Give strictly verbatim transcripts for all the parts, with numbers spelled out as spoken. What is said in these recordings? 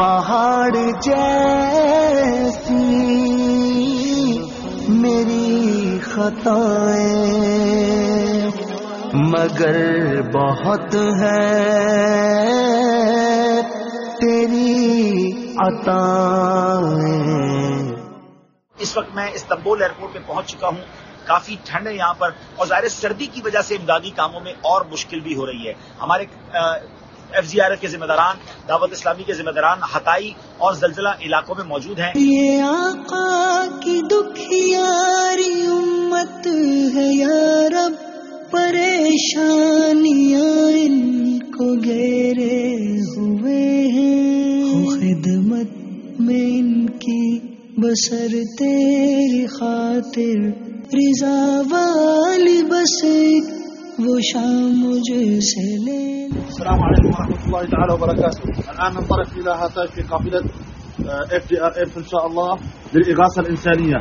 پہاڑ جیسی میری خطائیں مگر بہت ہے تیری عطائیں۔ اس وقت میں استنبول ایئرپورٹ پہ پہنچ چکا ہوں۔ کافی ٹھنڈ ہے یہاں پر اور ظاہر سردی کی وجہ سے امدادی کاموں میں اور مشکل بھی ہو رہی ہے۔ ہمارے ایف جی آر ایف کے ذمہ داران، دعوت اسلامی کے ذمہ داران ہتائی اور زلزلہ علاقوں میں موجود ہیں۔ یہ آقا کی دکھیاری امت ہے یا رب، پریشانیاں ان کو گھیرے ہوئے ہیں، خدمت میں ان کی بسر تیری خاطر، رضا والی بس ایک وہ شام مجھ سے لے۔ السلام علیکم ورحمۃ اللہ تعالی وبرکاتہ۔ الآن ننطلق إلى هاتف قافلة اف دي ار اف ان شاء الله للإغاثة الإنسانية۔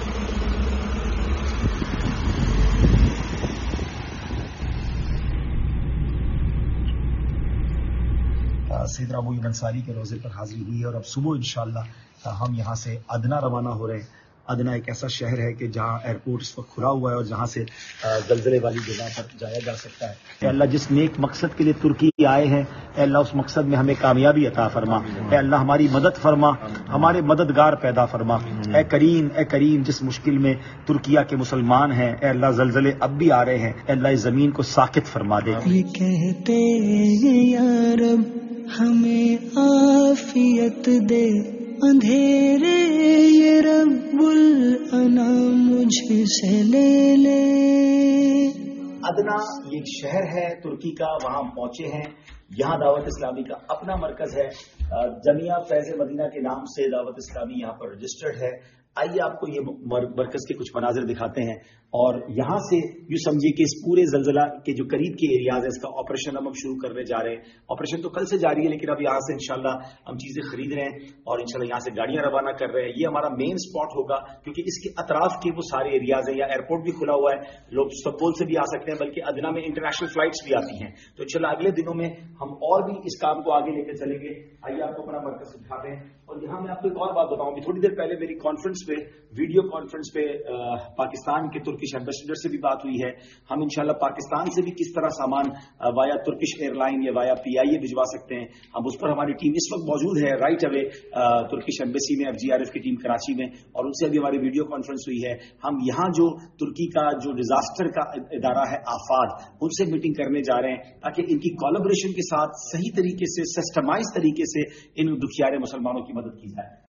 سیدنا ابو ایوب انصاری کے روزے پر حاضری ہوئی ہے اور اب صبح انشاءاللہ ہم یہاں سے ادنا روانہ ہو رہے ہیں۔ ادنا ایک ایسا شہر ہے کہ جہاں ایئرپورٹ اس وقت کھلا ہوا ہے اور جہاں سے زلزلے والی جگہ پر جایا جا سکتا ہے۔ اے اللہ جس نیک مقصد کے لیے ترکی آئے ہیں، اے اللہ اس مقصد میں ہمیں کامیابی عطا فرما۔ اے اللہ ہماری مدد فرما، ہمارے مددگار پیدا فرما۔ اے کریم اے کریم جس مشکل میں ترکیہ کے مسلمان ہیں، اے اللہ زلزلے اب بھی آ رہے ہیں، اے اللہ اس زمین کو ساکت فرما دے۔ یہ کہتے ہیں یا رب ہمیں عافیت دے، اندھیرے یہ رب الانام مجھ سے لے لے۔ ادنا یہ ایک شہر ہے ترکی کا، وہاں پہنچے ہیں۔ یہاں دعوت اسلامی کا اپنا مرکز ہے، جمعیہ فیض مدینہ کے نام سے دعوت اسلامی یہاں پر رجسٹرڈ ہے۔ آئیے آپ کو یہ مرکز کے کچھ مناظر دکھاتے ہیں اور یہاں سے یوں سمجھیے کہ اس پورے زلزلہ کے جو قریب کے ایریاز ہیں اس کا آپریشن ہم اب شروع کرنے جا رہے ہیں۔ آپریشن تو کل سے جاری ہے لیکن اب یہاں سے انشاءاللہ ہم چیزیں خرید رہے ہیں اور انشاءاللہ یہاں سے گاڑیاں روانہ کر رہے ہیں۔ یہ ہمارا مین اسپاٹ ہوگا کیونکہ اس کے اطراف کے وہ سارے ایریاز ہیں، یا ایئرپورٹ بھی کھلا ہوا ہے، لوگ استنبول سے بھی آ سکتے ہیں، بلکہ ادنا میں انٹرنیشنل فلائٹس بھی آتی ہیں۔ تو انشاءاللہ اگلے دنوں میں ہم اور بھی اس کام کو آگے لے کے چلیں گے۔ آئیے آپ کو اپنا مرکز دکھاتے ہیں۔ اور یہاں میں آپ کو ایک اور بات بتاؤں گی، تھوڑی دیر پہلے میری کانفرنس پہ، ویڈیو کانفرنس پہ پاکستان کے ترکش ایمبیسڈر سے بھی بات ہوئی ہے۔ ہم انشاءاللہ پاکستان سے بھی کس طرح سامان وایا ترکش ایئر لائن یا وایا پی آئی اے بھجوا سکتے ہیں، ہم اس پر ہماری ٹیم اس وقت موجود ہے رائٹ اوے ترکش ایمبیسی میں، ایف جی آر ایف کی ٹیم کراچی میں، اور ان سے ابھی ہماری ویڈیو کانفرنس ہوئی ہے۔ ہم یہاں جو ترکی کا جو ڈیزاسٹر کا ادارہ ہے آفاد، ان سے میٹنگ کرنے جا رہے ہیں تاکہ ان کی کولابریشن کے ساتھ صحیح طریقے سے سسٹمائز طریقے سے ان دکھیارے مسلمانوں کی مدد کی جائے۔